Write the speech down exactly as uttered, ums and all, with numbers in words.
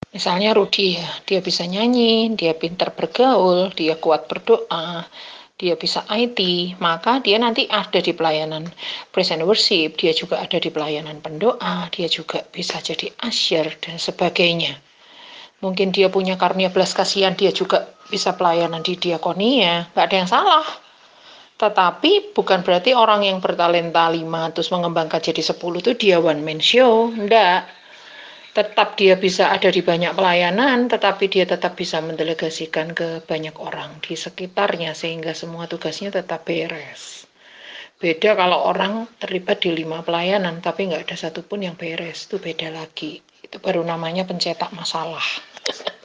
Misalnya Rudy ya, dia bisa nyanyi, dia pintar bergaul, dia kuat berdoa, dia bisa I T, maka dia nanti ada di pelayanan praise and worship, dia juga ada di pelayanan pendoa, dia juga bisa jadi usher dan sebagainya. Mungkin dia punya karunia belas kasihan, dia juga bisa pelayanan di diakonia, nggak ada yang salah. Tetapi bukan berarti orang yang bertalenta lima terus mengembangkan jadi sepuluh itu dia one man show, enggak. Tetap dia bisa ada di banyak pelayanan, tetapi dia tetap bisa mendelegasikan ke banyak orang di sekitarnya sehingga semua tugasnya tetap beres. Beda kalau orang terlibat di lima pelayanan tapi nggak ada satupun yang beres, itu beda lagi. Itu baru namanya pencetak masalah.